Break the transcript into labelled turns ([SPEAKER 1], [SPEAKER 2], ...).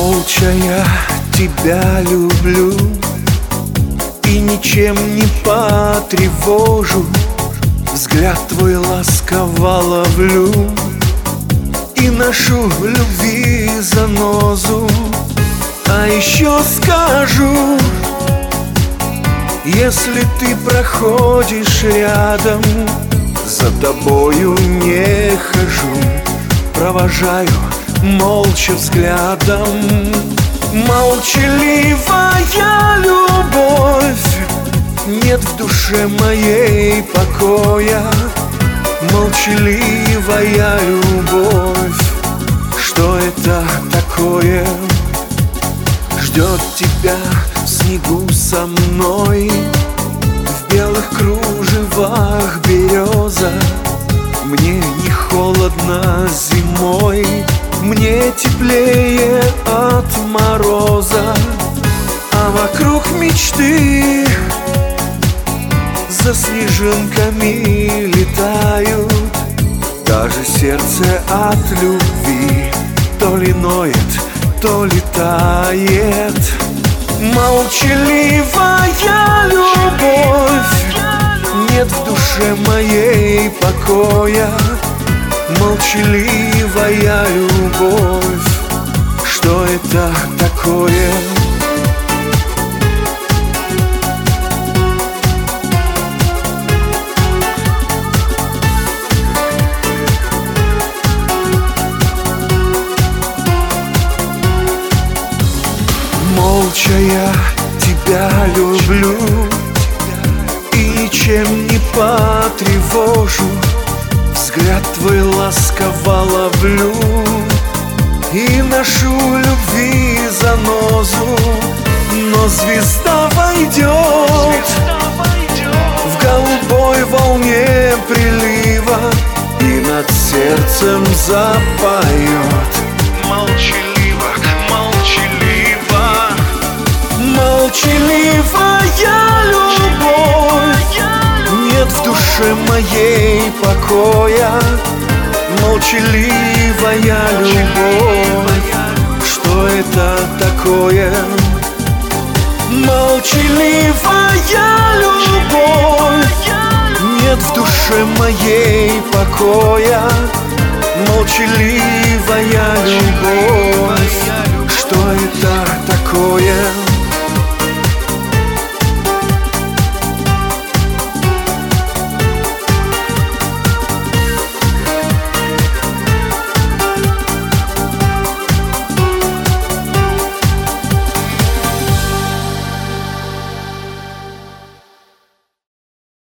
[SPEAKER 1] Молча я тебя люблю и ничем не потревожу. Взгляд твой ласково ловлю и ношу в любви занозу. А еще скажу, если ты проходишь рядом, за тобою не хожу, провожаю молча взглядом. Молчаливая любовь, нет в душе моей покоя. Молчаливая любовь, что это такое? Ждет тебя в снегу со мной, в белых кружевах береза. Мне не холодно зимой, мне теплее от мороза. А вокруг мечты за снежинками летают. Даже сердце от любви то ли ноет, то ли тает. Молчаливая любовь, нет в душе моей покоя. Молчаливая любовь, что это такое? Молча я тебя люблю и ничем не потревожу. Взгляд твой ласково ловлю и ношу любви занозу. Но звезда войдет в голубой волне прилива и над сердцем запоет. Молчаливо, молчаливо. Молчаливая любовь, нет в душе моей покоя. Молчаливая любовь, что это такое? Молчаливая любовь, нет в душе моей покоя. Молчаливая любовь, что это такое?